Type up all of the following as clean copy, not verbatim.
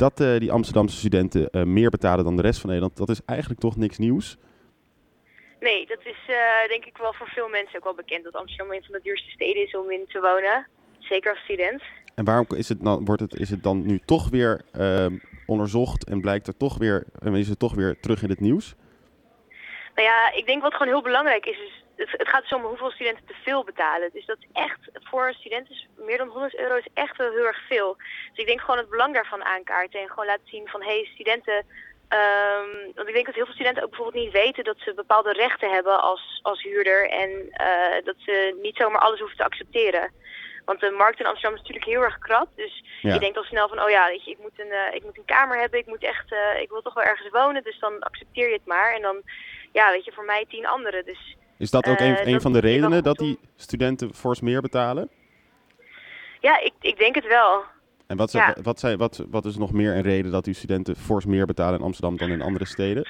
Dat die Amsterdamse studenten meer betalen dan de rest van Nederland, dat is eigenlijk toch niks nieuws? Nee, dat is denk ik wel voor veel mensen ook wel bekend dat Amsterdam een van de duurste steden is om in te wonen. Zeker als student. En waarom is het dan nu toch weer onderzocht en is het toch weer terug in het nieuws? Nou ja, ik denk wat gewoon heel belangrijk is het gaat dus om hoeveel studenten te veel betalen. Dus dat is echt, voor een student is meer dan €100 is echt wel heel erg veel. Dus ik denk gewoon het belang daarvan aankaarten en gewoon laten zien van, hey, studenten... want ik denk dat heel veel studenten ook bijvoorbeeld niet weten dat ze bepaalde rechten hebben als huurder en dat ze niet zomaar alles hoeven te accepteren. Want de markt in Amsterdam is natuurlijk heel erg krap. Dus je denkt al snel van, oh ja, weet je, ik moet een kamer hebben, ik wil toch wel ergens wonen, dus dan accepteer je het maar. En dan, ja, weet je, voor mij 10 anderen. Dus, is dat ook een van de redenen dat die studenten fors meer betalen? Ja, ik denk het wel. En wat is nog meer een reden dat die studenten fors meer betalen in Amsterdam dan in andere steden?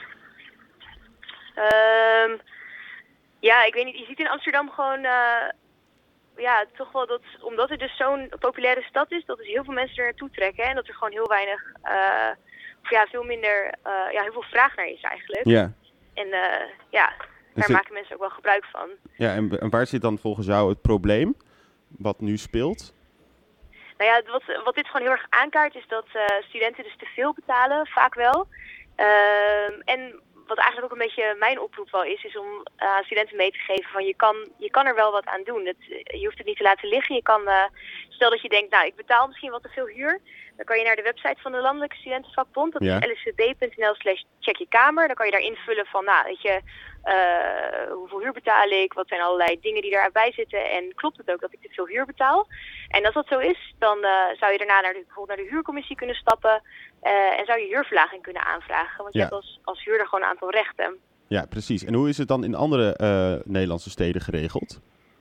Ja, ik weet niet. Je ziet in Amsterdam gewoon... ja, toch wel dat, omdat het dus zo'n populaire stad is, dat dus heel veel mensen er naartoe trekken. En dat er gewoon heel weinig, veel minder, heel veel vraag naar is eigenlijk. Ja. En daar maken mensen ook wel gebruik van. Ja, en waar zit dan volgens jou het probleem, wat nu speelt? Nou ja, wat dit gewoon heel erg aankaart is dat studenten dus te veel betalen, vaak wel. En wat eigenlijk ook een beetje mijn oproep wel is om aan studenten mee te geven van je kan er wel wat aan doen. Je hoeft het niet te laten liggen. Je kan, stel dat je denkt, nou ik betaal misschien wat te veel huur. Dan kan je naar de website van de Landelijke Studentenvakbond. Dat is lsvb.nl/checkjekamer. Dan kan je daar invullen van, nou weet je, hoeveel huur betaal ik? Wat zijn allerlei dingen die daarbij zitten? En klopt het ook dat ik te veel huur betaal? En als dat zo is, dan zou je daarna bijvoorbeeld naar de huurcommissie kunnen stappen. En zou je huurverlaging kunnen aanvragen. Want je hebt als huurder gewoon een aantal rechten. Ja, precies. En hoe is het dan in andere Nederlandse steden geregeld?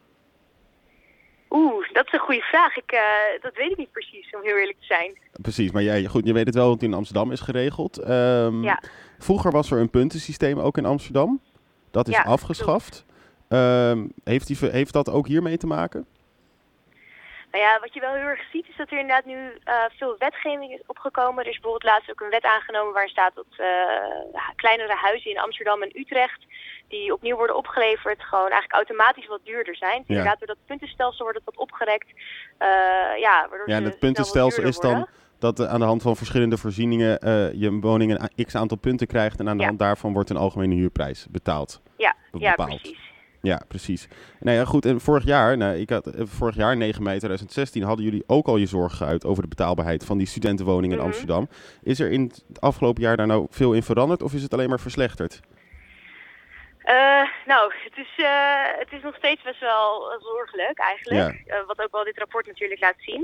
Dat is een goede vraag. Dat weet ik niet precies, om heel eerlijk te zijn. Precies, maar je weet het wel, want in Amsterdam is geregeld. Vroeger was er een puntensysteem ook in Amsterdam. Dat is afgeschaft. Heeft dat ook hiermee te maken? Nou ja, wat je wel heel erg ziet is dat er inderdaad nu veel wetgeving is opgekomen. Er is bijvoorbeeld laatst ook een wet aangenomen waarin staat dat kleinere huizen in Amsterdam en Utrecht, die opnieuw worden opgeleverd, gewoon eigenlijk automatisch wat duurder zijn. Dus inderdaad, door dat puntenstelsel wordt het wat opgerekt. En het puntenstelsel is dan dat aan de hand van verschillende voorzieningen je woning een x-aantal punten krijgt en aan de hand daarvan wordt een algemene huurprijs betaald. Ja, precies. Ja, precies. Nou ja, goed. En vorig jaar, 9 mei 2016, hadden jullie ook al je zorgen geuit over de betaalbaarheid van die studentenwoningen in Amsterdam. Is er in het afgelopen jaar daar nou veel in veranderd of is het alleen maar verslechterd? Het is nog steeds best wel zorgelijk eigenlijk. Ja. Wat ook wel dit rapport natuurlijk laat zien.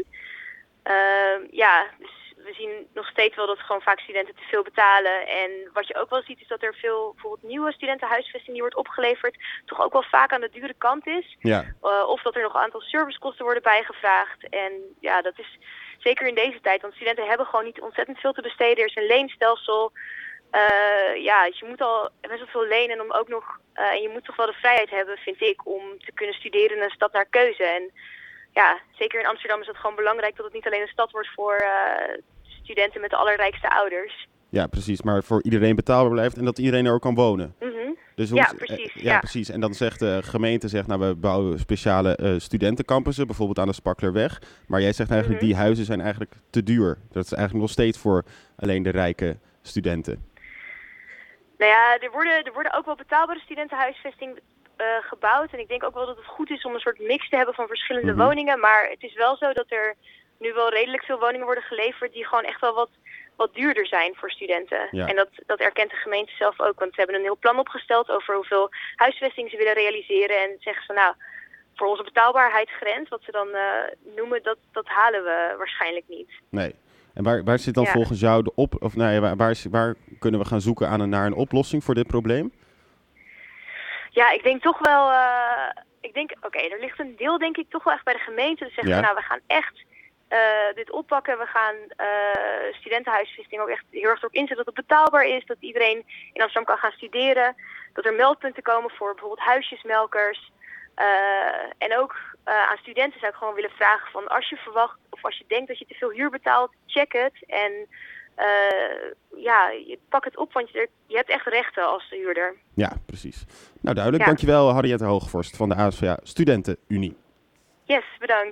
Dus we zien nog steeds wel dat gewoon vaak studenten te veel betalen. En wat je ook wel ziet is dat er veel bijvoorbeeld nieuwe studentenhuisvesting die wordt opgeleverd toch ook wel vaak aan de dure kant is. Ja. Of dat er nog een aantal servicekosten worden bijgevraagd. En ja, dat is zeker in deze tijd, want studenten hebben gewoon niet ontzettend veel te besteden. Er is een leenstelsel. Dus je moet al best wel veel lenen om ook nog... en je moet toch wel de vrijheid hebben, vind ik, om te kunnen studeren in een stad naar keuze. En ja, zeker in Amsterdam is het gewoon belangrijk dat het niet alleen een stad wordt voor studenten met de allerrijkste ouders. Ja, precies. Maar voor iedereen betaalbaar blijft en dat iedereen er ook kan wonen. Mm-hmm. Dus precies. Precies. En dan zegt de gemeente, we bouwen speciale studentencampussen, bijvoorbeeld aan de Spaklerweg. Maar jij zegt eigenlijk, die huizen zijn eigenlijk te duur. Dat is eigenlijk nog steeds voor alleen de rijke studenten. Nou ja, er worden ook wel betaalbare studentenhuisvesting gebouwd. En ik denk ook wel dat het goed is om een soort mix te hebben van verschillende woningen. Maar het is wel zo dat er nu wel redelijk veel woningen worden geleverd die gewoon echt wel wat duurder zijn voor studenten. Ja. En dat erkent de gemeente zelf ook. Want ze hebben een heel plan opgesteld over hoeveel huisvesting ze willen realiseren. En zeggen ze, nou, voor onze betaalbaarheidsgrens, wat ze dan noemen, dat halen we waarschijnlijk niet. Nee. En waar zit dan volgens jou waar kunnen we gaan zoeken naar een oplossing voor dit probleem? Ja, ik denk toch wel... er ligt een deel denk ik toch wel echt bij de gemeente. Te zeggen, we gaan echt dit oppakken. We gaan studentenhuisvesting ook echt heel erg erop inzetten dat het betaalbaar is. Dat iedereen in Amsterdam kan gaan studeren. Dat er meldpunten komen voor bijvoorbeeld huisjesmelkers. En ook aan studenten zou ik gewoon willen vragen van als je verwacht of als je denkt dat je te veel huur betaalt, check het. En pak het op, want je hebt echt rechten als huurder. Ja, precies. Nou, duidelijk. Ja. Dankjewel, Harriette Hoogvorst van de ASVA Studentenunie. Yes, bedankt.